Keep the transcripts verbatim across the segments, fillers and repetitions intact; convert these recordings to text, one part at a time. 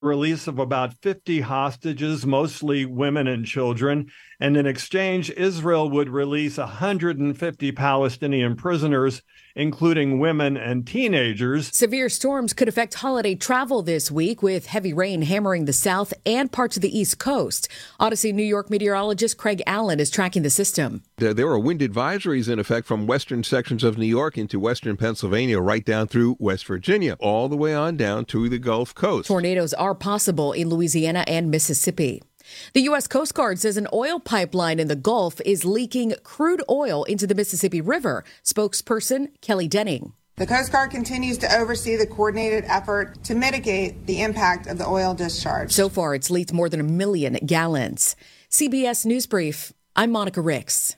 release of about fifty hostages, mostly women and children. And in exchange, Israel would release one hundred fifty Palestinian prisoners, including women and teenagers. Severe storms could affect holiday travel this week, with heavy rain hammering the south and parts of the East Coast. Odyssey New York meteorologist Craig Allen is tracking the system. There, there are wind advisories in effect from western sections of New York into western Pennsylvania, right down through West Virginia, all the way on down to the Gulf Coast. Tornadoes are possible in Louisiana and Mississippi. The U S Coast Guard says an oil pipeline in the Gulf is leaking crude oil into the Mississippi River. Spokesperson Kelly Denning. The Coast Guard continues to oversee the coordinated effort to mitigate the impact of the oil discharge. So far, it's leaked more than a million gallons. C B S News Brief, I'm Monica Ricks.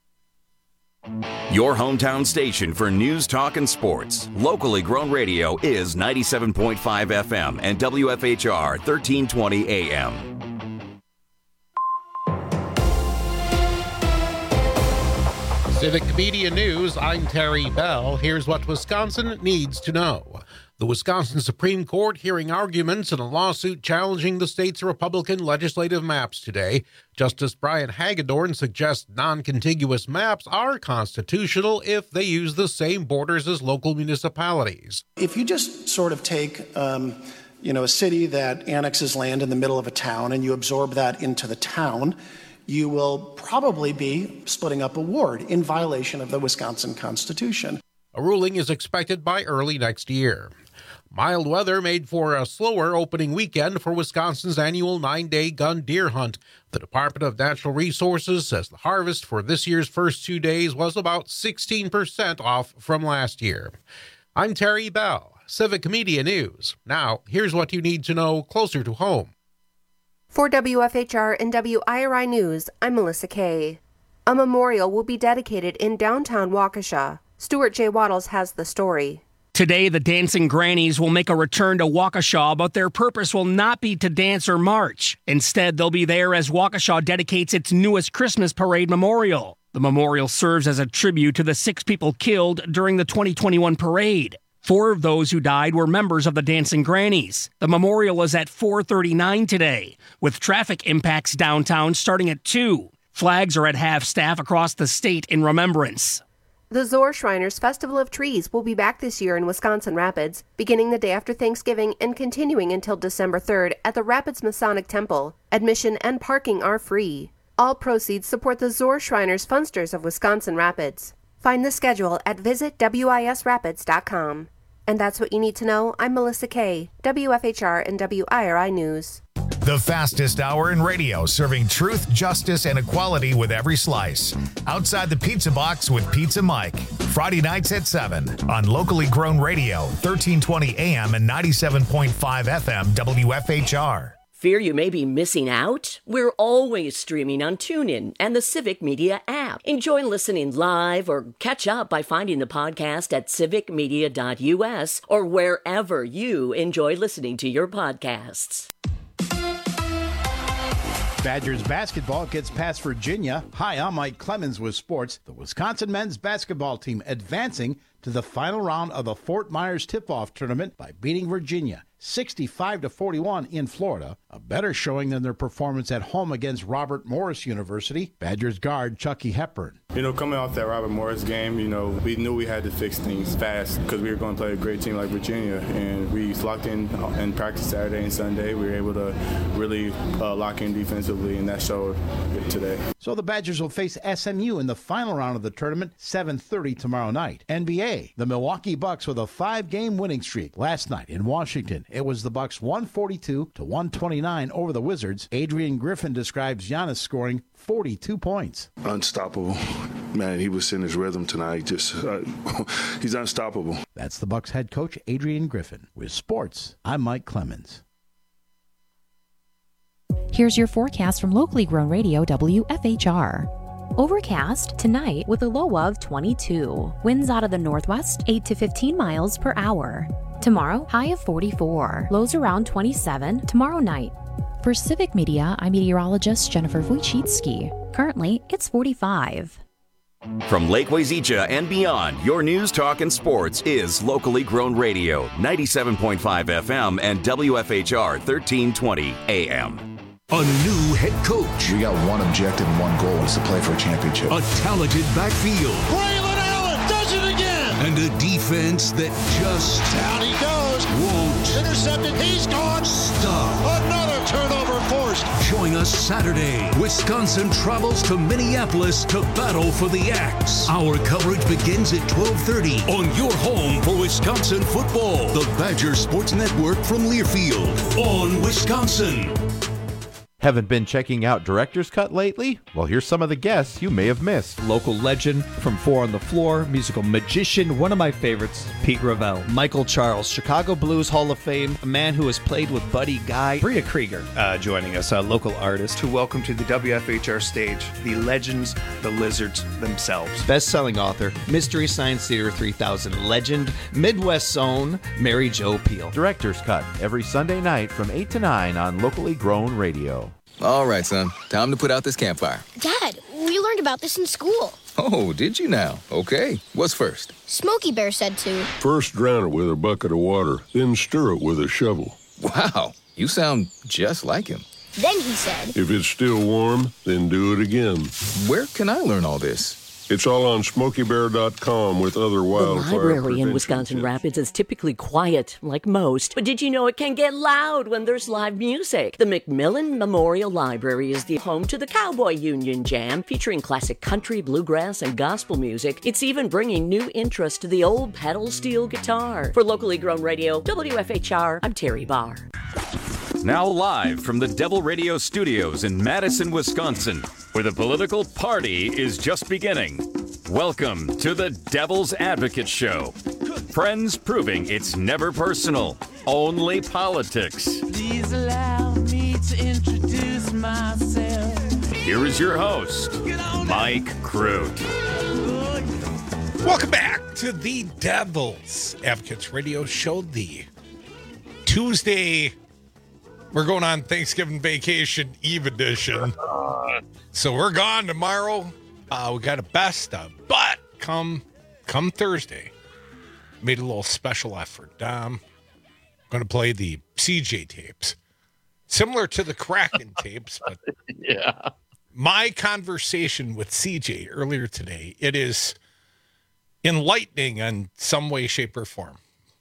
Your hometown station for news, talk, and sports. Locally grown radio is ninety-seven point five F M and W F H R thirteen twenty A M. Civic Media News, I'm Terry Bell. Here's what Wisconsin needs to know. The Wisconsin Supreme Court hearing arguments in a lawsuit challenging the state's Republican legislative maps today. Justice Brian Hagedorn suggests non-contiguous maps are constitutional if they use the same borders as local municipalities. If you just sort of take, um, you know, a city that annexes land in the middle of a town and you absorb that into the town, you will probably be splitting up a ward in violation of the Wisconsin Constitution. A ruling is expected by early next year. Mild weather made for a slower opening weekend for Wisconsin's annual nine-day gun deer hunt. The Department of Natural Resources says the harvest for this year's first two days was about sixteen percent off from last year. I'm Terry Bell, Civic Media News. Now, here's what you need to know closer to home. For W F H R and W I R I News, I'm Melissa Kay. A memorial will be dedicated in downtown Waukesha. Stuart J. Waddles has the story. Today, the Dancing Grannies will make a return to Waukesha, but their purpose will not be to dance or march. Instead, they'll be there as Waukesha dedicates its newest Christmas parade memorial. The memorial serves as a tribute to the six people killed during the twenty twenty-one parade. Four of those who died were members of the Dancing Grannies. The memorial is at four thirty-nine today, with traffic impacts downtown starting at two. Flags are at half-staff across the state in remembrance. The Zor Shriners Festival of Trees will be back this year in Wisconsin Rapids, beginning the day after Thanksgiving and continuing until December third at the Rapids Masonic Temple. Admission and parking are free. All proceeds support the Zor Shriners Funsters of Wisconsin Rapids. Find the schedule at visit W I S rapids dot com. And that's what you need to know. I'm Melissa Kay, W F H R and W I R I News. The fastest hour in radio, serving truth, justice, and equality with every slice. Outside the Pizza Box with Pizza Mike. Friday nights at seven on locally grown radio, thirteen twenty A M and ninety-seven point five F M W F H R. Fear you may be missing out? We're always streaming on TuneIn and the Civic Media app. Enjoy listening live or catch up by finding the podcast at civic media dot U S or wherever you enjoy listening to your podcasts. Badgers basketball gets past Virginia. Hi, I'm Mike Clemens with sports. The Wisconsin men's basketball team advancing to the final round of the Fort Myers tip-off tournament by beating Virginia sixty-five to forty-one in Florida, a better showing than their performance at home against Robert Morris University. Badgers guard Chucky Hepburn. You know, coming off that Robert Morris game, you know, we knew we had to fix things fast because we were going to play a great team like Virginia, and we locked in in practice Saturday and Sunday. We were able to really uh, lock in defensively, and that showed today. So the Badgers will face S M U in the final round of the tournament, seven thirty tomorrow night. N B A, the Milwaukee Bucks with a five-game winning streak. Last night in Washington, it was the Bucks one forty-two to one twenty-nine over the Wizards. Adrian Griffin describes Giannis scoring forty-two points. Unstoppable. Man, he was in his rhythm tonight. Just uh, he's unstoppable. That's the Bucks head coach Adrian Griffin. With sports, I'm Mike Clemens. Here's your forecast from locally grown radio W F H R. Overcast tonight with a low of twenty-two. Winds out of the northwest, eight to fifteen miles per hour. Tomorrow, high of forty-four. Lows around twenty-seven tomorrow night. For Civic Media, I'm meteorologist Jennifer Wojcicki. Currently, it's forty-five. From Lake Wazeecha and beyond, your news, talk, and sports is locally grown radio, ninety-seven point five F M and W F H R thirteen twenty A M. A new head coach. We got one objective and one goal, is to play for a championship. A talented backfield. Braylon Allen does it again. And a defense that just... Down he goes. Won't. Intercepted. He's gone. Stop. Another turnover forced. Join us Saturday. Wisconsin travels to Minneapolis to battle for the Axe. Our coverage begins at twelve thirty on your home for Wisconsin football. The Badger Sports Network from Learfield on Wisconsin. Haven't been checking out Director's Cut lately? Well, here's some of the guests you may have missed. Local legend from Four on the Floor, musical magician, one of my favorites, Pete Ravel. Michael Charles, Chicago Blues Hall of Fame, a man who has played with Buddy Guy. Bria Krieger uh, joining us, a local artist. To welcome to the W F H R stage, the legends, the lizards themselves. Best-selling author, Mystery Science Theater three thousand legend, Midwest's own, Mary Jo Peil. Director's Cut, every Sunday night from eight to nine on Locally Grown Radio. All right, son. Time to put out this campfire. Dad, we learned about this in school. Oh, did you now? Okay. What's first? Smokey Bear said to. First drown it with a bucket of water, then stir it with a shovel. Wow, you sound just like him. Then he said. If it's still warm, then do it again. Where can I learn all this? It's all on smokey bear dot com with other wildfire The library in Wisconsin tips. Rapids is typically quiet, like most. But did you know it can get loud when there's live music? The McMillan Memorial Library is the home to the Cowboy Union Jam, featuring classic country, bluegrass, and gospel music. It's even bringing new interest to the old pedal steel guitar. For locally grown radio, W F H R, I'm Terry Barr. Now live from the Devil Radio studios in Madison, Wisconsin, where the political party is just beginning. Welcome to the Devil's Advocate Show. Friends proving it's never personal, only politics. Please allow me to introduce myself. Here is your host, Mike Crute. Welcome back to the Devil's Advocates Radio Show, the Tuesday. We're going on Thanksgiving Vacation Eve edition. So we're gone tomorrow. Uh, we got a best of. But come come Thursday, made a little special effort. Um, going to play the C J tapes. Similar to the Kraken tapes. But yeah. My conversation with C J earlier today, it is enlightening in some way, shape, or form.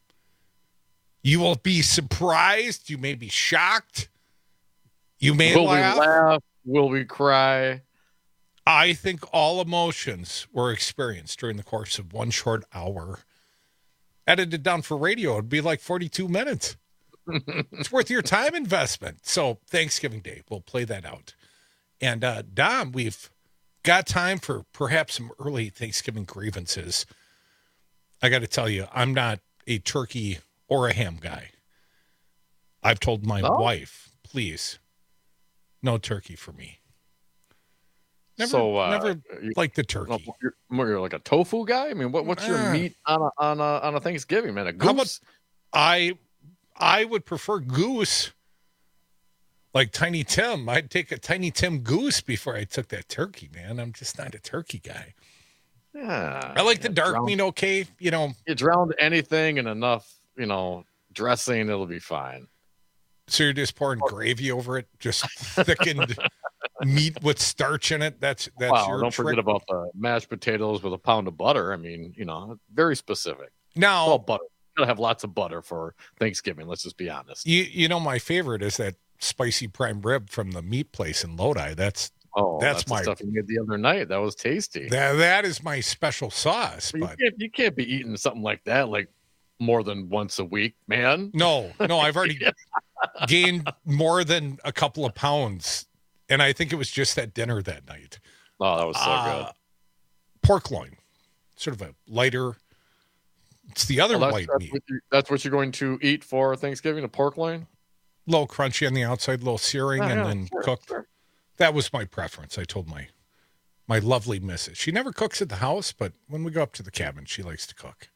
You will be surprised. You may be shocked. You may will laugh. Will we laugh? Will we cry? I think all emotions were experienced during the course of one short hour. Edited down for radio, it'd be like forty-two minutes. It's worth your time investment. So Thanksgiving Day, we'll play that out. And uh, Dom, we've got time for perhaps some early Thanksgiving grievances. I got to tell you, I'm not a turkey or a ham guy. I've told my oh. wife, please, no turkey for me. Never, so, uh, never you, like the turkey. You're, you're like a tofu guy? I mean, what, what's your uh, meat on a, on, a, on a Thanksgiving, man? A goose? How about, I, I would prefer goose, like Tiny Tim. I'd take a Tiny Tim goose before I took that turkey, man. I'm just not a turkey guy. Yeah, I like the dark drown, meat, okay? You know. You drown anything in enough, you know, dressing, it'll be fine. So you're just pouring gravy over it, just thickened meat with starch in it. That's that's wow, your don't trick. Forget about the mashed potatoes with a pound of butter. I mean, you know, very specific. Now, well, butter. You gotta have lots of butter for Thanksgiving. Let's just be honest. You you know, my favorite is that spicy prime rib from the meat place in Lodi. That's oh, that's, that's my the stuff you made the other night. That was tasty. That that is my special sauce. But but you can't, you can't be eating something like that like more than once a week, man. No, no, I've already gained more than a couple of pounds, and I think it was just that dinner that night. Oh, that was so uh, good. Pork loin, sort of a lighter. It's the other well, white that's meat. What you, that's what you're going to eat for Thanksgiving, a pork loin? A little crunchy on the outside, a little searing, oh, and yeah, then sure, cooked. Sure. That was my preference. I told my my lovely missus. She never cooks at the house, but when we go up to the cabin, she likes to cook.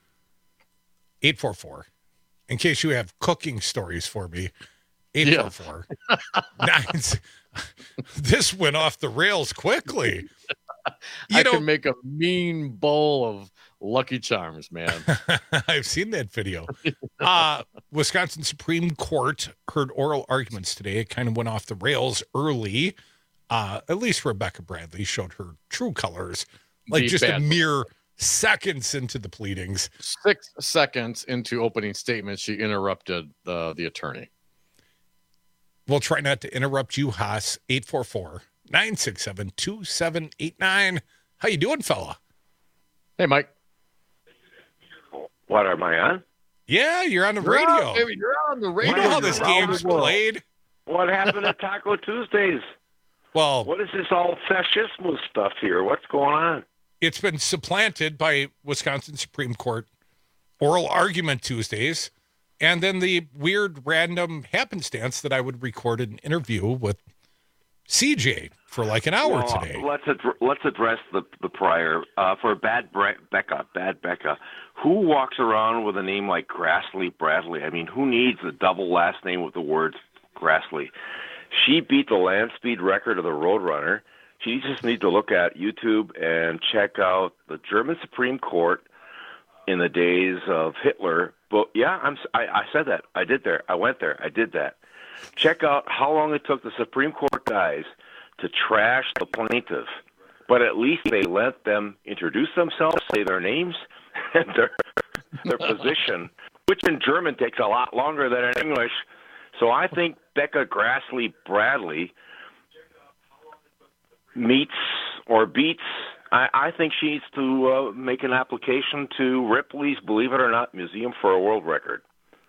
eight four four, in case you have cooking stories for me, eight four four. Yeah. Nine, this went off the rails quickly. I know, can make a mean bowl of Lucky Charms, man. I've seen that video. uh, Wisconsin Supreme Court heard oral arguments today. It kind of went off the rails early. Uh, at least Rebecca Bradley showed her true colors, like The just a bad mere seconds into the pleadings. Six seconds into opening statement, she interrupted the, the attorney. We'll try not to interrupt you, Haas. eight four four, nine six seven, two seven eight nine. How you doing, fella? Hey, Mike. What, am I on? Yeah, you're on the You're radio. on, baby, you're on the radio. You know how this You're around game's the world. played? What happened at Taco Tuesdays? Well, what is this all fascismo stuff here? What's going on? It's been supplanted by Wisconsin Supreme Court oral argument Tuesdays, and then the weird random happenstance that I would record an interview with C J for like an hour well, today. Let's ad- let's address the the prior uh, for Bad Bre- Becca. Bad Becca. Who walks around with a name like Grassley Bradley? I mean, who needs a double last name with the words Grassley? She beat the land speed record of the Roadrunner. She just needs to look at YouTube and check out the German Supreme Court in the days of Hitler. But yeah, I'm, I, I said that. I did there. I went there. I did that. Check out how long it took the Supreme Court guys to trash the plaintiff. But at least they let them introduce themselves, say their names and their their position, which in German takes a lot longer than in English. So I think Becca Grassley Bradley meets or beats. I, I think she needs to uh, make an application to Ripley's, believe it or not, Museum for a World Record.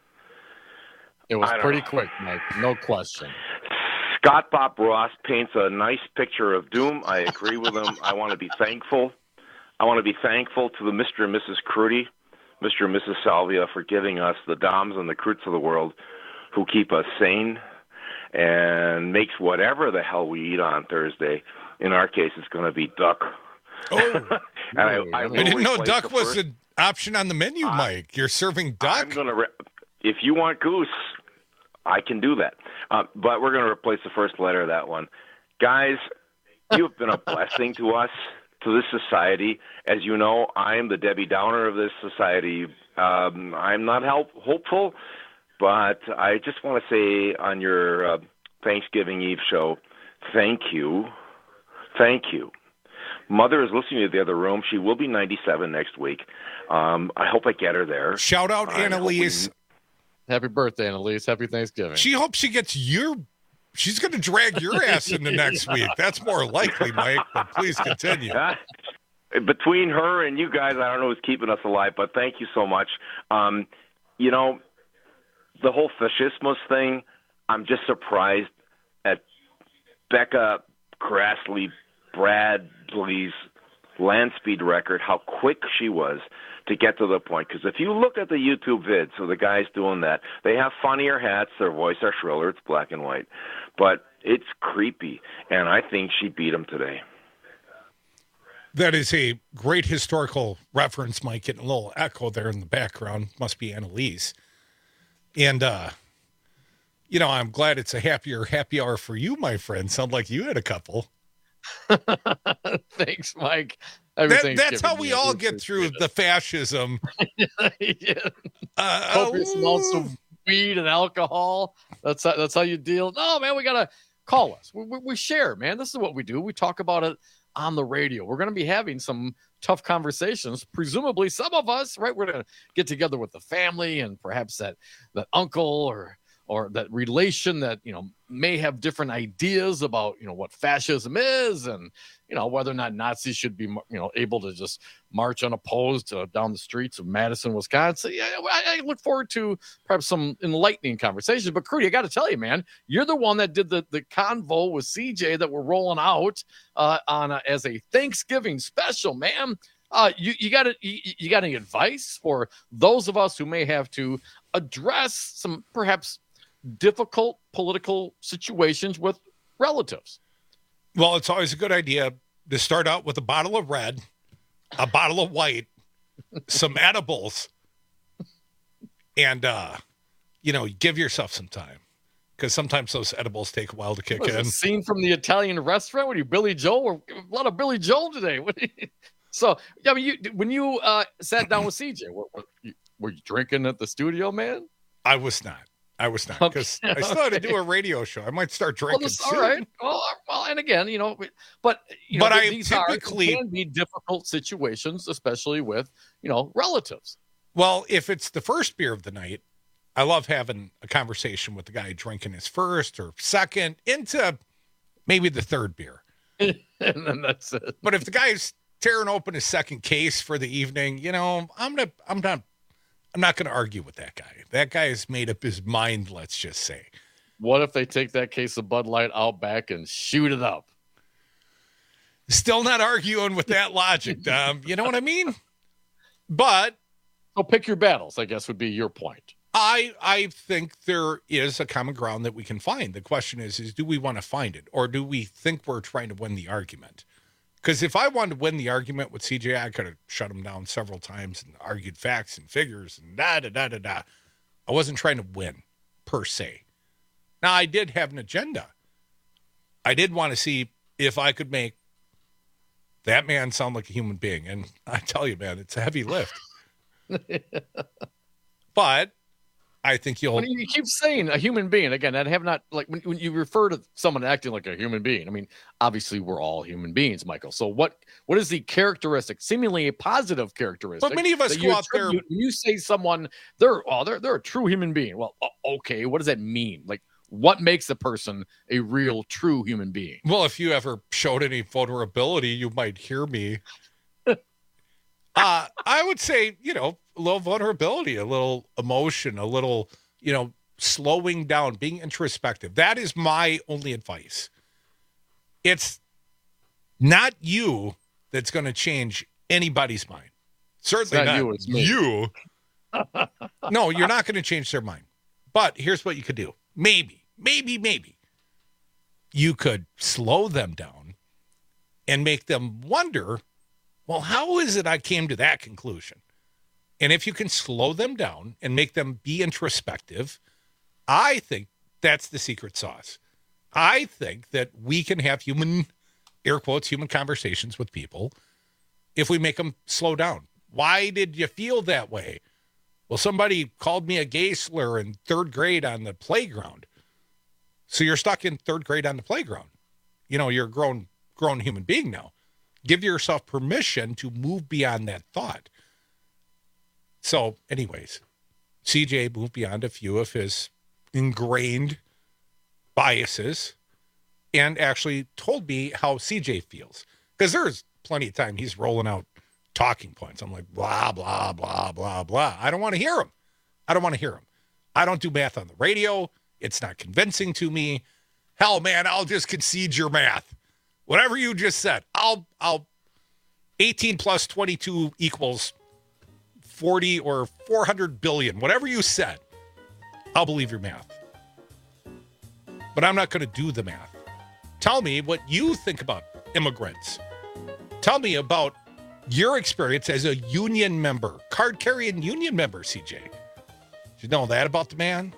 It was I don't pretty know. quick, Mike. No question. Scott Bob Ross paints a nice picture of doom. I agree with him. I want to be thankful. I want to be thankful to the Mister and Missus Crudy, Mister and Missus Salvia, for giving us the Doms and the Crutes of the world who keep us sane and makes whatever the hell we eat on Thursday. In our case, it's going to be duck. Oh, and I, I, I will didn't know replace duck the was first- an option on the menu, Mike. You're serving duck? I'm gonna re- if you want goose, I can do that. Uh, but we're going to replace the first letter of that one. Guys, you have been a blessing to us, to this society. As you know, I am the Debbie Downer of this society. Um, I'm not help- hopeful, but I just want to say on your uh, Thanksgiving Eve show, thank you. Thank you. Mother is listening to the other room. She will be ninety-seven next week. Um, I hope I get her there. Shout out I hope we- Annalise. Happy birthday, Annalise. Happy Thanksgiving. She hopes she gets your. She's going to drag your ass into next week. That's more likely, Mike. But please continue. Between her and you guys, I don't know who's keeping us alive, but thank you so much. Um, you know, the whole fascismus thing, I'm just surprised at Becca Grassley Bradley's land speed record, how quick she was to get to the point. Because if you look at the YouTube vids of the guys doing that, they have funnier hats, their voice are shriller, it's black and white. But it's creepy, and I think she beat him today. That is a great historical reference, Mike. Getting a little echo there in the background. Must be Annalise. And, uh, you know, I'm glad it's a happier happy hour for you, my friend. Sound like you had a couple. Thanks, Mike. That, that's how we all get through the fascism. yeah. Uh, Copious amounts of weed and alcohol. That's how, that's how you deal. No, man, we gotta call us. We, we, we share, man. This is what we do. We talk about it on the radio. We're gonna be having some tough conversations. Presumably, some of us, right? We're gonna get together with the family and perhaps that that uncle or or that relation that, you know, may have different ideas about, you know, what fascism is and, you know, whether or not Nazis should be, you know, able to just march unopposed uh, down the streets of Madison, Wisconsin. Yeah, I, I look forward to perhaps some enlightening conversations. But, Crudy, I got to tell you, man, you're the one that did the, the convo with C J that we're rolling out uh, on a, as a Thanksgiving special, man. Uh, you, you got you, you got any advice for those of us who may have to address some perhaps difficult political situations with relatives? Well, it's always a good idea to start out with a bottle of red, a bottle of white, some edibles, and, uh, you know, give yourself some time. because sometimes those edibles take a while to kick What is in. it, scene from the Italian restaurant? What are you, Billy Joel? We're, a lot of Billy Joel today. What are you- so, yeah, I mean, you, when you uh, sat down with C J, were, were, you, were you drinking at the studio, man? I was not. I was not because Okay, I still had to do okay. a radio show. I might start Well, drinking. this, all soon. right. Well, well, and again, you know, but you know, But I these are, typically- can be difficult situations, especially with you know relatives. Well, if it's the first beer of the night, I love having a conversation with the guy drinking his first or second into maybe the third beer. And then that's it. But if the guy's tearing open his second case for the evening, you know, I'm gonna, I'm not, I'm not going to argue with that guy. That guy has made up his mind. Let's just say. What if they take that case of Bud Light out back and shoot it up? Still not arguing with that logic, Dom. You know what I mean? But so pick your battles, I guess would be your point. I I think there is a common ground that we can find. The question is, is do we want to find it, or do we think we're trying to win the argument? Because if I wanted to win the argument with C J, I could have shut him down several times and argued facts and figures and da da da da da. I wasn't trying to win per se. Now I did have an agenda. I did want to see if I could make that man sound like a human being, and I tell you, man, it's a heavy lift. But I think you'll. When you keep saying a human being again, I have not like when, when you refer to someone acting like a human being. I mean, obviously we're all human beings, Michael. So what what is the characteristic, seemingly a positive characteristic? But many of us that go you out there- attribute- When you say someone they're oh they're they're a true human being. Well, o- okay, what does that mean? Like, what makes a person a real, true human being? Well, if you ever showed any vulnerability, you might hear me. uh, I would say, you know, a little vulnerability, a little emotion, a little, you know, slowing down, being introspective. That is my only advice. It's not you that's going to change anybody's mind. Certainly It's not not, you, it's me. you. No, you're not going to change their mind. But here's what you could do. Maybe, maybe, maybe you could slow them down and make them wonder, well, how is it I came to that conclusion? And if you can slow them down and make them be introspective, I think that's the secret sauce. I think that we can have human, air quotes, human conversations with people if we make them slow down. Why did you feel that way? Well, somebody called me a gay slur in third grade on the playground. So you're stuck in third grade on the playground. You know, you're a grown, grown human being now. Give yourself permission to move beyond that thought. So anyways, C J moved beyond a few of his ingrained biases and actually told me how C J feels. Because there's plenty of time he's rolling out talking points. I'm like, blah, blah, blah, blah, blah. I don't want to hear him. I don't want to hear him. I don't do math on the radio. It's not convincing to me. Hell, man, I'll just concede your math. Whatever you just said, I'll, I'll, eighteen plus twenty-two equals forty or four hundred billion. Whatever you said, I'll believe your math. But I'm not going to do the math. Tell me what you think about immigrants. Tell me about your experience as a union member, card-carrying union member, C J. Did you know that about the man?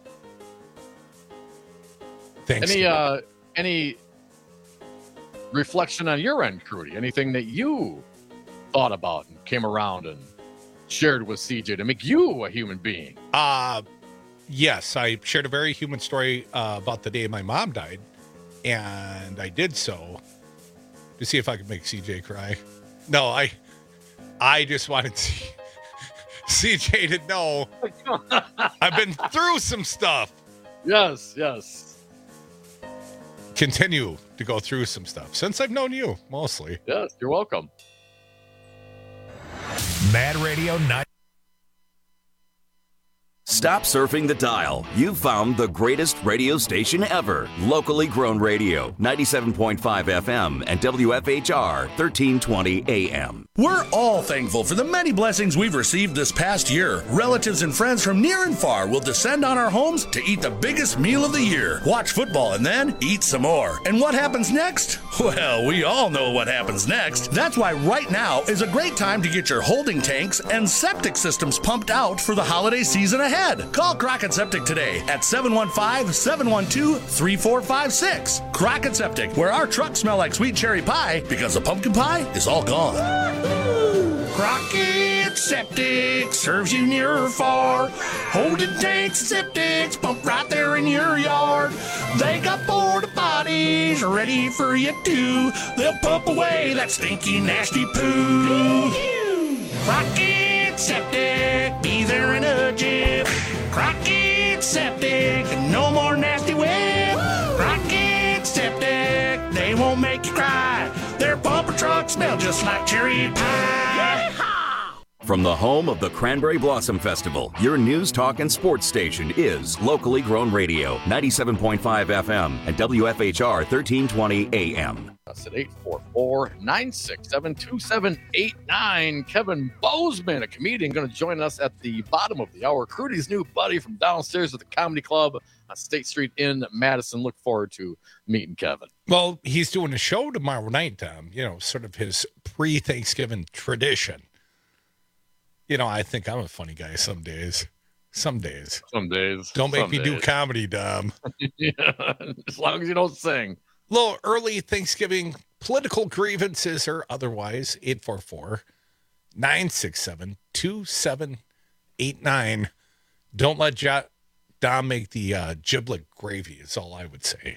Thanks. Any to uh any reflection on your end, Crudy? Anything that you thought about and came around and shared with C J to make you a human being? Uh, yes, I shared a very human story uh, about the day my mom died, and I did so to see if I could make C J cry. No, I I just wanted C- CJ to know I've been through some stuff. Yes, yes. Continue to go through some stuff since I've known you, mostly. Yes, you're welcome. Mad Radio night. Stop surfing the dial. You've found the greatest radio station ever. Locally grown radio, ninety-seven point five F M and W F H R thirteen twenty A M. We're all thankful for the many blessings we've received this past year. Relatives and friends from near and far will descend on our homes to eat the biggest meal of the year, watch football, and then eat some more. And what happens next? Well, we all know what happens next. That's why right now is a great time to get your holding tanks and septic systems pumped out for the holiday season ahead. Call Crockett Septic today at seven one five, seven one two, three four five six. Crockett Septic, where our trucks smell like sweet cherry pie because the pumpkin pie is all gone. Crockett Septic serves you near or far. Holding tanks and septics pump right there in your yard. They got porta potties ready for you too. They'll pump away that stinky, nasty poo. Crockett Septic, be there in a jiff. Crockett Septic, no more nasty whip. Crockett Septic, they won't make you cry. Their bumper trucks smell just like cherry pie. From the home of the Cranberry Blossom Festival, your news, talk, and sports station is Locally Grown Radio, ninety-seven point five F M and W F H R thirteen twenty A M. That's at eight four four, nine six seven, two seven eight nine. Kevin Bozeman, a comedian, going to join us at the bottom of the hour. Crudy's new buddy from downstairs at the Comedy Club on State Street in Madison. Look forward to meeting Kevin. Well, he's doing a show tomorrow night, um, you know, sort of his pre-Thanksgiving tradition. You know, I think I'm a funny guy some days. Some days. Some days. Don't make Some me days. do comedy, Dom. Yeah, as long as you don't sing. Little early Thanksgiving political grievances or otherwise, eight four four, nine six seven, two seven eight nine. Don't let jo- Dom make the uh, giblet gravy is all I would say.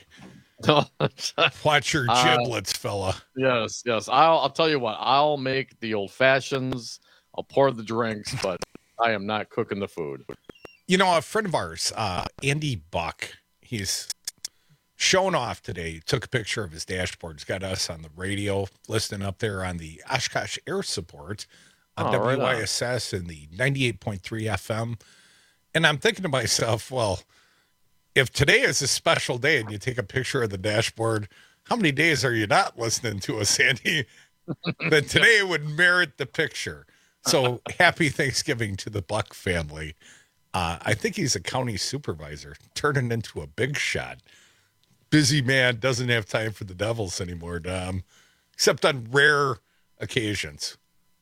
Watch your giblets, uh, fella. Yes, yes. I'll, I'll tell you what. I'll make the old fashions. I'll pour the drinks, but I am not cooking the food. You know, a friend of ours, uh, Andy Buck, he's showing off today. He took a picture of his dashboard. He's got us on the radio, listening up there on the Oshkosh Air Support on oh, W Y right S S and the ninety-eight point three F M. And I'm thinking to myself, well, if today is a special day and you take a picture of the dashboard, how many days are you not listening to us, Andy? Then today would merit the picture. So happy Thanksgiving to the Buck family. Uh, I think he's a county supervisor, turning into a big shot. Busy man, doesn't have time for the Devils anymore, Dom, except on rare occasions.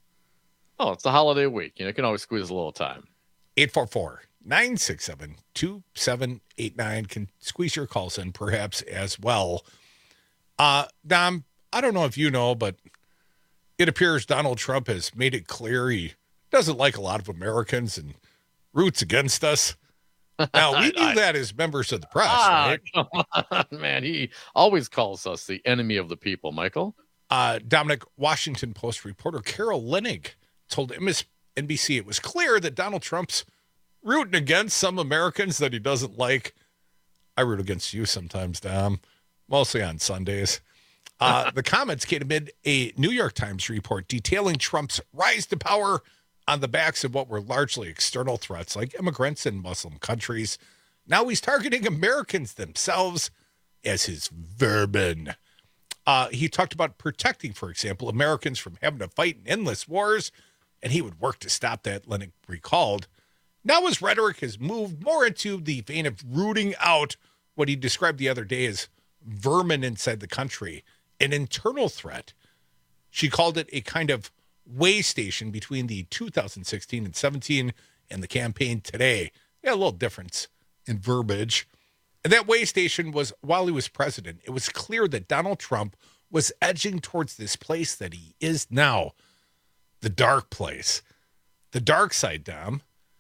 Oh, it's the holiday week. You know, you can always squeeze a little time. eight four four, nine six seven, two seven eight nine. Can squeeze your calls in perhaps as well. Uh, Dom, I don't know if you know, but it appears Donald Trump has made it clear he doesn't like a lot of Americans and roots against us. Now, we knew I, that as members of the press, ah, right? Come on, man. He always calls us the enemy of the people, Michael. Uh, Dominic, Washington Post reporter Carol Leonnig told M S N B C it was clear that Donald Trump's rooting against some Americans that he doesn't like. I root against you sometimes, Dom, mostly on Sundays. Uh, the comments came amid a New York Times report detailing Trump's rise to power on the backs of what were largely external threats like immigrants in Muslim countries. Now he's targeting Americans themselves as his vermin. Uh, he talked about protecting, for example, Americans from having to fight in endless wars, and he would work to stop that, Leonnig recalled. Now his rhetoric has moved more into the vein of rooting out what he described the other day as vermin inside the country, an internal threat. She called it a kind of way station between the two thousand sixteen and seventeen and the campaign today. Yeah, a little difference in verbiage. And that way station was while he was president. It was clear that Donald Trump was edging towards this place that he is now, the dark place, the dark side, Dom.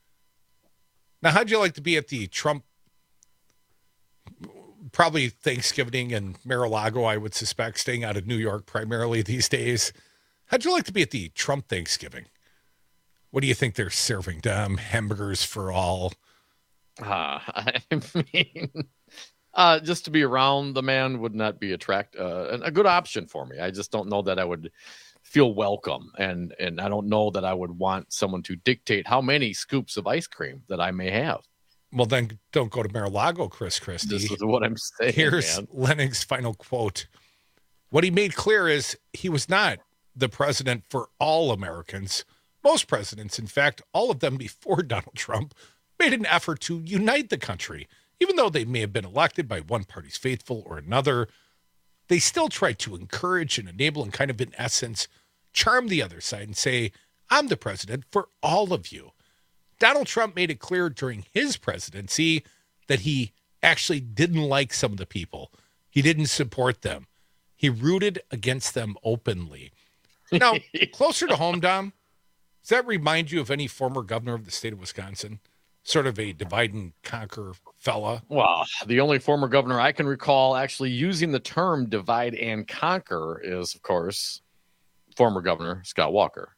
Now, how'd you like to be at the Trump, probably Thanksgiving in Mar-a-Lago, I would suspect, staying out of New York primarily these days. How'd you like to be at the Trump Thanksgiving? What do you think they're serving, Dom? Hamburgers for all? Uh, I mean, uh, just to be around the man would not be attract uh, a good option for me. I just don't know that I would feel welcome, and and I don't know that I would want someone to dictate how many scoops of ice cream that I may have. Well, then don't go to Mar-a-Lago, Chris Christie. This is what I'm saying. Here's man. Leonig's final quote. What he made clear is he was not the president for all Americans. Most presidents, in fact, all of them before Donald Trump, made an effort to unite the country. Even though they may have been elected by one party's faithful or another, they still tried to encourage and enable and kind of, in essence, charm the other side and say, I'm the president for all of you. Donald Trump made it clear during his presidency that he actually didn't like some of the people. He didn't support them. He rooted against them openly. Now, closer to home, Dom, does that remind you of any former governor of the state of Wisconsin? Sort of a divide and conquer fella? Well, the only former governor I can recall actually using the term divide and conquer is, of course, former Governor Scott Walker.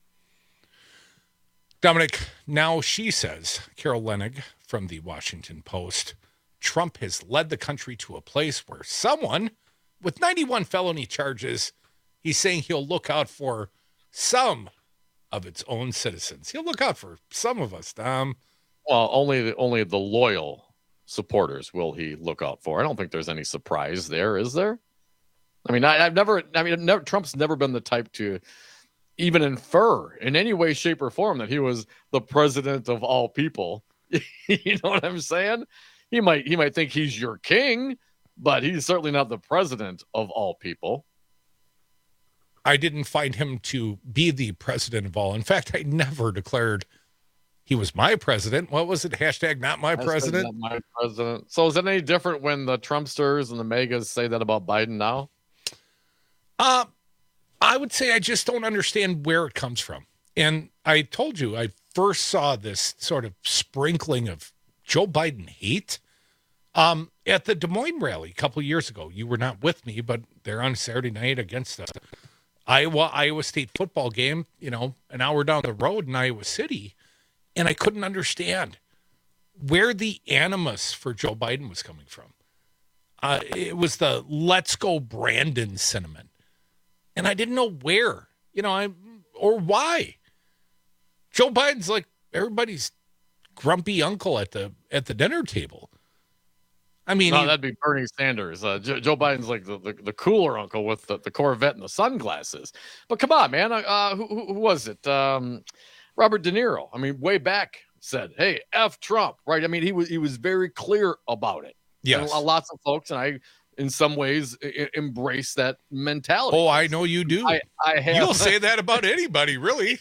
Dominic, now she says, Carol Leonnig from the Washington Post, Trump has led the country to a place where someone with ninety-one felony charges, he's saying he'll look out for some of its own citizens. He'll look out for some of us, Dom. Well, only the, only the loyal supporters will he look out for. I don't think there's any surprise there, is there? I mean, I, I've never, I mean, never, Trump's never been the type to even infer in any way, shape, or form that he was the president of all people. You know what I'm saying? He might, he might think he's your king, but he's certainly not the president of all people. I didn't find him to be the president of all. In fact, I never declared he was my president. What was it? Hashtag not my Hashtag president. Not my president. So is it any different when the Trumpsters and the MAGAs say that about Biden now? Uh, I would say I just don't understand where it comes from. And I told you, I first saw this sort of sprinkling of Joe Biden hate um, at the Des Moines rally a couple of years ago. You were not with me, but they're on Saturday night against the Iowa, Iowa State football game, you know, an hour down the road in Iowa City. And I couldn't understand where the animus for Joe Biden was coming from. Uh, it was the let's go Brandon sentiment. And I didn't know where, you know, I or why. Joe Biden's like everybody's grumpy uncle at the at the dinner table. I mean, no, he, that'd be Bernie Sanders. Uh, Joe, Joe Biden's like the, the, the cooler uncle with the, the Corvette and the sunglasses. But come on, man. Uh, who, who was it? Um, Robert De Niro. I mean, way back said, "Hey, F Trump," right? I mean, he was he was very clear about it. Yes, and lots of folks, and I, in some ways, I- embrace that mentality. Oh, I know you do. I, I have. You'll say that about anybody, really.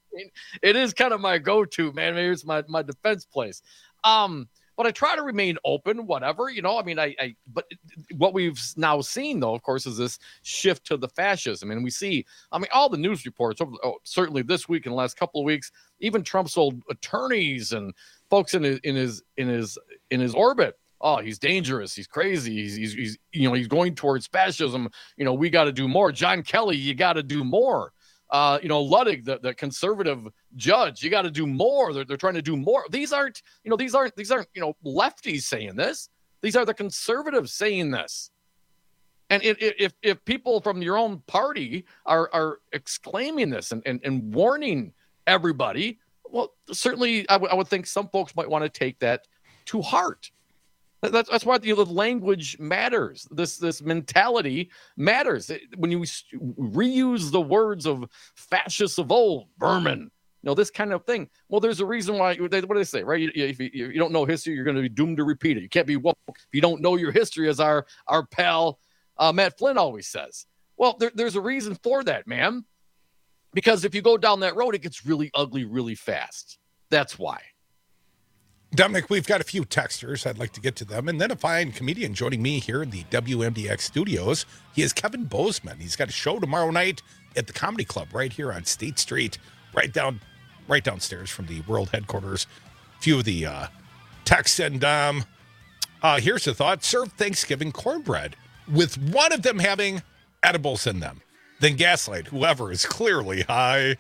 It is kind of my go-to, man. Maybe it's my my defense place. Um, but I try to remain open, whatever, you know. I mean, I, I but what we've now seen, though, of course, is this shift to the fascism, and we see, I mean, all the news reports, over, oh, certainly this week and the last couple of weeks, even Trump's old attorneys and folks in his in his in his in his orbit. Oh, he's dangerous. He's crazy. He's, he's, he's you know, he's going towards fascism. You know, we got to do more. John Kelly, you got to do more. Uh, you know, Ludwig, the, the conservative judge, you got to do more. They're, they're trying to do more. These aren't, you know, these aren't, these aren't, you know, lefties saying this. These are the conservatives saying this. And if, if, if people from your own party are, are exclaiming this and, and, and warning everybody, well, certainly I, w- I would think some folks might want to take that to heart. That's that's why the language matters. This this mentality matters. When you reuse the words of fascists of old, Berman, you know, this kind of thing. Well, there's a reason why. What do they say, right? You, if you, you don't know history, you're going to be doomed to repeat it. You can't be woke if you don't know your history, as our our pal uh, Matt Flynn always says. Well, there, there's a reason for that, man. Because if you go down that road, it gets really ugly really fast. That's why. Dominic, we've got a few texters. I'd like to get to them. And then a fine comedian joining me here in the W M D X studios. He is Kevin Bozeman. He's got a show tomorrow night at the Comedy Club right here on State Street, right down, right downstairs from the world headquarters. A few of the uh, texts and um, uh, here's the thought. Serve Thanksgiving cornbread with one of them having edibles in them. Then gaslight whoever is clearly high.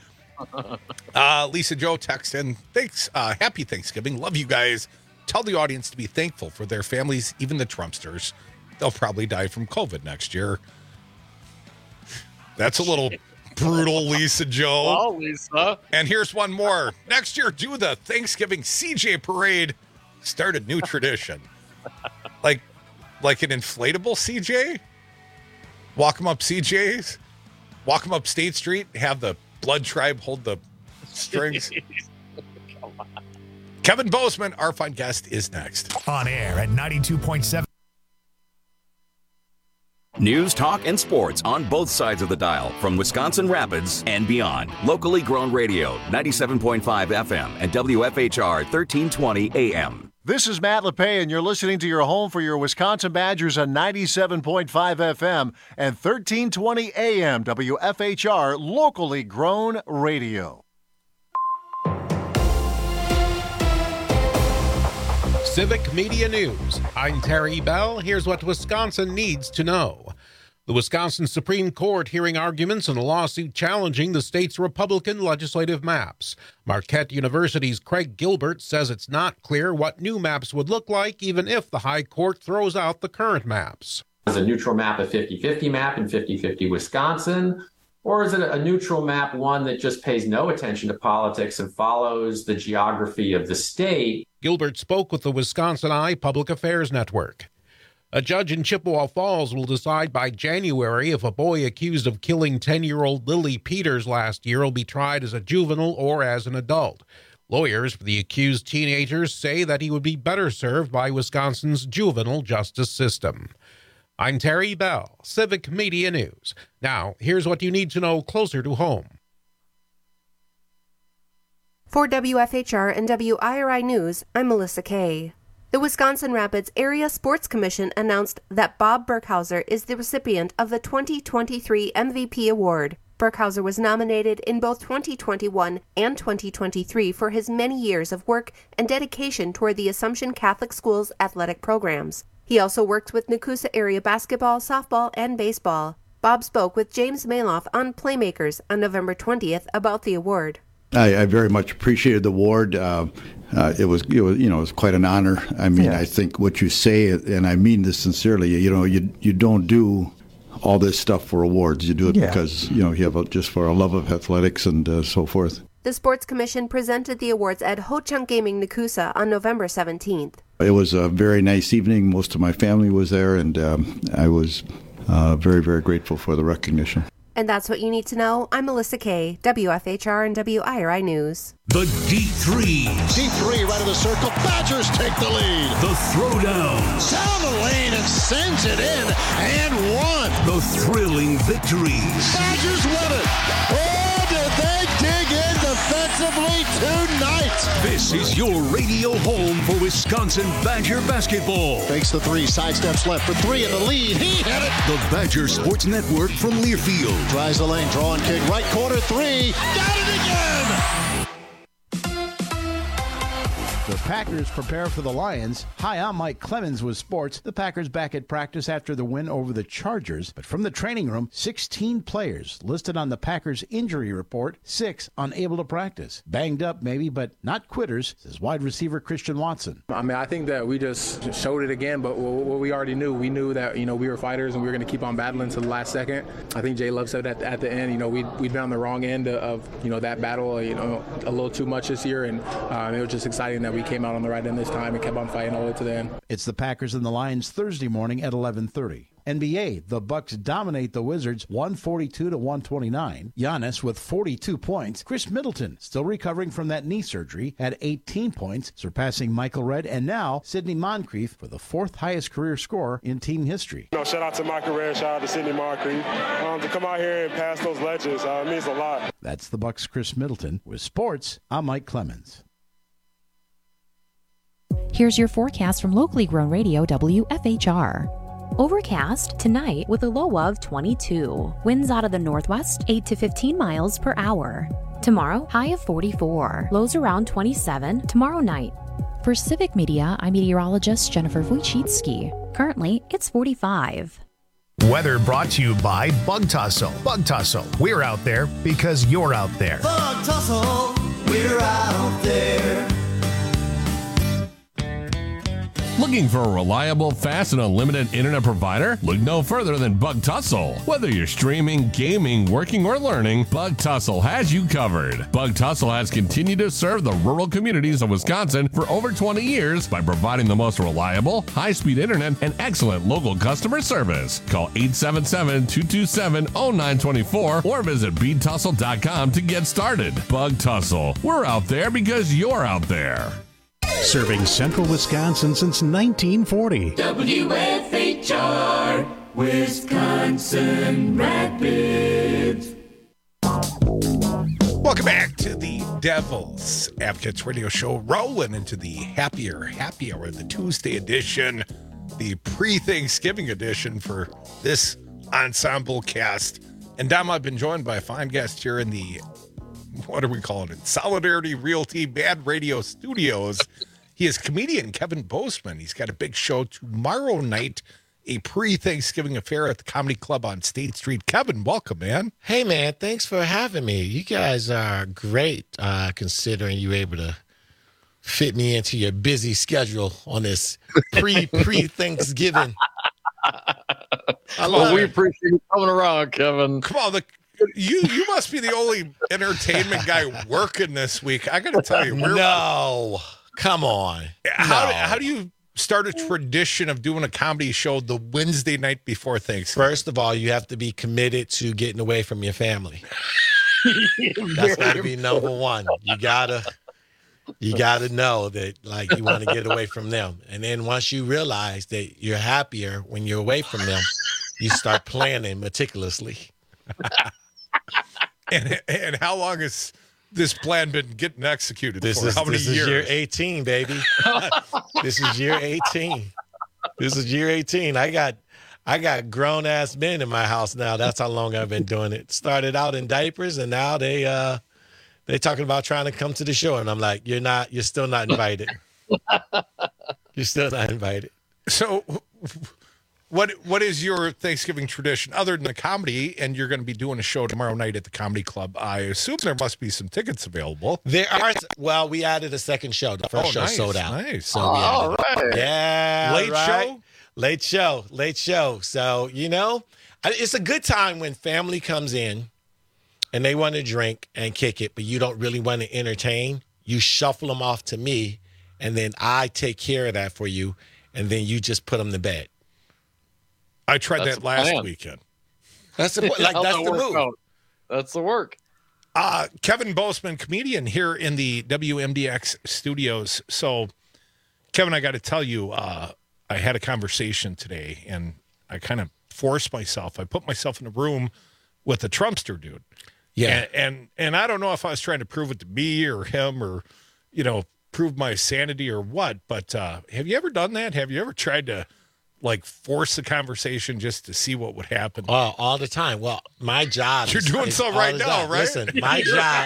Uh, Lisa Joe text in, thanks, uh, happy Thanksgiving. Love you guys. Tell the audience to be thankful for their families, even the Trumpsters. They'll probably die from COVID next year. That's a little brutal, Lisa Joe. Oh, Lisa. And here's one more. Next year, do the Thanksgiving C J parade. Start a new tradition. Like, like an inflatable C J? Walk them up C Js? walk them up State Street, have the Blood Tribe hold the strings. Come on. Kevin Bozeman, our fun guest, is next. On air at ninety-two point seven. News, talk, and sports on both sides of the dial from Wisconsin Rapids and beyond. Locally grown radio, ninety-seven point five F M and W F H R thirteen twenty A M. This is Matt LePay, and you're listening to your home for your Wisconsin Badgers on ninety-seven point five F M and thirteen twenty A M, W F H R, locally grown radio. Civic Media News. I'm Terry Bell. Here's what Wisconsin needs to know. The Wisconsin Supreme Court hearing arguments in a lawsuit challenging the state's Republican legislative maps. Marquette University's Craig Gilbert says it's not clear what new maps would look like, even if the High Court throws out the current maps. Is a neutral map a fifty-fifty map in fifty fifty Wisconsin? Or is it a neutral map, one that just pays no attention to politics and follows the geography of the state? Gilbert spoke with the Wisconsin Eye Public Affairs Network. A judge in Chippewa Falls will decide by January if a boy accused of killing ten-year-old Lily Peters last year will be tried as a juvenile or as an adult. Lawyers for the accused teenagers say that he would be better served by Wisconsin's juvenile justice system. I'm Terry Bell, Civic Media News. Now, here's what you need to know closer to home. For W F H R and W I R I News, I'm Melissa Kay. The Wisconsin Rapids Area Sports Commission announced that Bob Burkhauser is the recipient of the twenty twenty-three M V P Award. Burkhauser was nominated in both twenty twenty-one and twenty twenty-three for his many years of work and dedication toward the Assumption Catholic Schools athletic programs. He also worked with Nakusa area basketball, softball, and baseball. Bob spoke with James Maloff on Playmakers on November twentieth about the award. I, I very much appreciated the award. Uh, uh, it was, it was, you know, it was quite an honor. I mean, yeah. I think what you say, and I mean this sincerely, you know, you you don't do all this stuff for awards. You do it yeah. because, you know, you have a, just for a love of athletics and uh, so forth. The Sports Commission presented the awards at Ho Chunk Gaming Nakusa on November seventeenth. It was a very nice evening. Most of my family was there, and um, I was uh, very, very grateful for the recognition. And that's what you need to know. I'm Melissa Kay, W F H R and W I R I News. The deep three. Deep three right of the circle. Badgers take the lead. The throwdown. Down the lane and sends it in and one. The thrilling victories. Badgers win it. Oh, did they dig in defensively tonight? This is your radio home for Wisconsin Badger basketball. Fakes the three, sidesteps left for three in the lead. He hit it. The Badger Sports Network from Learfield. Tries the lane, drawing kick, right corner three. Got it again. The Packers prepare for the Lions. Hi, I'm Mike Clemens with sports. The Packers back at practice after the win over the Chargers. But from the training room, sixteen players listed on the Packers injury report, six unable to practice. Banged up maybe, but not quitters, says wide receiver Christian Watson. I mean, I think that we just showed it again, but what we already knew, we knew that, you know, we were fighters and we were going to keep on battling to the last second. I think Jay Love said at, at the end, you know, we, we'd been on the wrong end of, you know, that battle, you know, a little too much this year, and um, it was just exciting that we came out on the right end this time and kept on fighting all the way to the end. It's the Packers and the Lions Thursday morning at eleven thirty. N B A, the Bucks dominate the Wizards one forty-two to one twenty-nine. Giannis with forty-two points. Chris Middleton, still recovering from that knee surgery, had eighteen points, surpassing Michael Redd and now Sidney Moncrief for the fourth highest career score in team history. You know, shout out to Michael Redd, shout out to Sidney Moncrief. Um, to come out here and pass those legends uh, means a lot. That's the Bucks' Chris Middleton. With sports, I'm Mike Clemens. Here's your forecast from locally grown radio W F H R. Overcast tonight with a low of twenty-two. Winds out of the northwest, eight to fifteen miles per hour. Tomorrow, high of forty-four. Lows around twenty-seven tomorrow night. For Civic Media, I'm meteorologist Jennifer Wojcicki. Currently, it's forty-five. Weather brought to you by Bug Tussle. Bug Tussle, we're out there because you're out there. Bug Tussle, we're out there. Looking for a reliable, fast, and unlimited internet provider? Look no further than Bug Tussle. Whether you're streaming, gaming, working, or learning, Bug Tussle has you covered. Bug Tussle has continued to serve the rural communities of Wisconsin for over twenty years by providing the most reliable, high-speed internet and excellent local customer service. Call eight seven seven, two two seven, zero nine two four or visit bead tussle dot com to get started. Bug Tussle. We're out there because you're out there. Serving central Wisconsin since nineteen forty. W F H R, Wisconsin Rapids. Welcome back to the Devil's Advocates Radio Show, rolling into the happier, happy hour, the Tuesday edition, the pre-Thanksgiving edition for this ensemble cast. And Dom, I've been joined by a fine guest here in the, what are we calling it? Solidarity Realty Bad Radio Studios. He is comedian Kevin Bozeman. He's got a big show tomorrow night, a pre-Thanksgiving affair at the Comedy Club on State Street. Kevin, welcome, man. Hey, man, thanks for having me. You guys are great, uh, considering you were able to fit me into your busy schedule on this pre pre Thanksgiving. I love well, we it. appreciate you coming around, Kevin. Come on, the, you you must be the only entertainment guy working this week. I got to tell you, we're, no, come on. How no. how do you start a tradition of doing a comedy show the Wednesday night before Thanksgiving? First of all, you have to be committed to getting away from your family. That's got to be number one. You gotta. You got to know that, like, you want to get away from them. And then once you realize that you're happier when you're away from them, you start planning meticulously. and and how long has this plan been getting executed this for? Is, how many this years? This is year eighteen, baby. This is year eighteen. This is year eighteen. I got I got grown-ass men in my house now. That's how long I've been doing it. Started out in diapers, and now they uh, – they're talking about trying to come to the show, and I'm like, you're not, you're still not invited. You're still not invited. So what what is your Thanksgiving tradition other than the comedy? And you're going to be doing a show tomorrow night at the Comedy Club. I assume there must be some tickets available. There are. Well, we added a second show. The first oh, show nice, sold out. Nice. So oh, all right. Yeah. Late right. show? Late show. Late show. So, you know, it's a good time when family comes in and they want to drink and kick it, but you don't really want to entertain. You shuffle them off to me, and then I take care of that for you, and then you just put them to bed. I tried that's that last plan. weekend. That's the like that's the move. Out. That's the work. Uh, Kevin Bozeman, comedian here in the W M D X studios. So, Kevin, I got to tell you, uh, I had a conversation today, and I kind of forced myself. I put myself in a room with a Trumpster dude. Yeah. And, and and I don't know if I was trying to prove it to me or him or, you know, prove my sanity or what, but uh, have you ever done that? Have you ever tried to, like, force a conversation just to see what would happen? Oh, all the time. Well, my job You're is, doing is so right now, time. right? Listen, my job,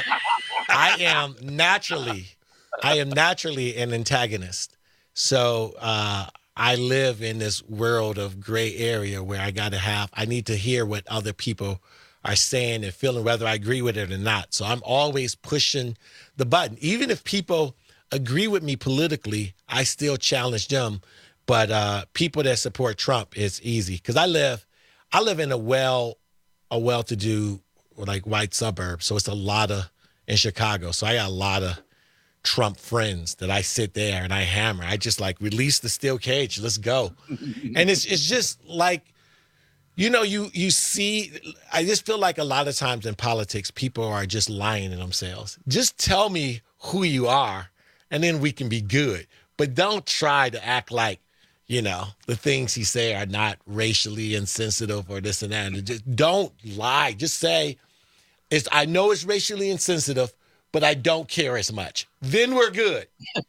I am naturally, I am naturally an antagonist. So uh, I live in this world of gray area where I got to have, I need to hear what other people are saying and feeling, whether I agree with it or not. So I'm always pushing the button. Even if people agree with me politically, I still challenge them. But uh, people that support Trump, it's easy because I live, I live in a well, a well-to-do like white suburb. So it's a lot of in Chicago. So I got a lot of Trump friends that I sit there and I hammer. I just like release the steel cage. Let's go. And it's it's just like. You know, you you see, I just feel like a lot of times in politics, people are just lying to themselves. Just tell me who you are, and then we can be good. But don't try to act like, you know, the things he say are not racially insensitive or this and that. And just don't lie. Just say, it's, I know it's racially insensitive, but I don't care as much. Then we're good.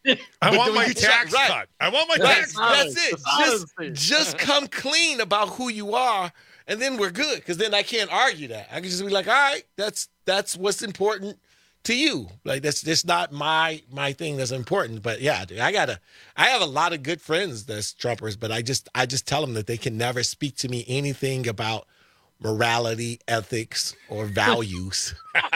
I want my tax right. cut. I want my Right. tax cut. That's it. Just, just come clean about who you are, and then we're good. Because then I can't argue that. I can just be like, all right, that's that's what's important to you. Like that's that's not my my thing that's important. But yeah, dude, I gotta. I have a lot of good friends that's Trumpers, but I just I just tell them that they can never speak to me anything about morality, ethics, or values.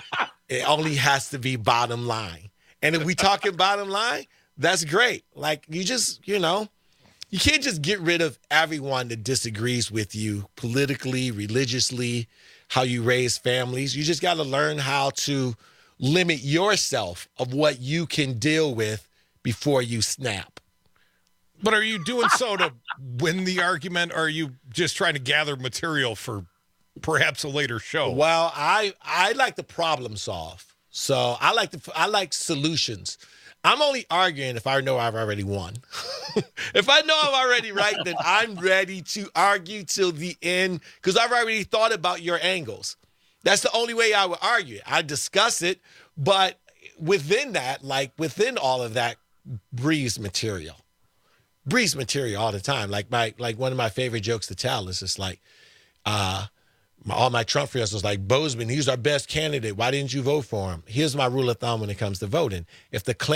It only has to be bottom line. And if we talking bottom line, that's great. Like you just, you know, you can't just get rid of everyone that disagrees with you politically, religiously, how you raise families. You just got to learn how to limit yourself of what you can deal with before you snap. But are you doing so to win the argument, or are you just trying to gather material for perhaps a later show? Well, I I like to problem solve. So I like to I like solutions. I'm only arguing if I know I've already won. If I know I'm already right, then I'm ready to argue till the end because I've already thought about your angles. That's the only way I would argue it. I discuss it, but within that, like within all of that, breathes material. Breathes material all the time. Like my like one of my favorite jokes to tell is just like, uh, my, all my Trump friends was like, Bozeman, he's our best candidate. Why didn't you vote for him? Here's my rule of thumb when it comes to voting. If the claim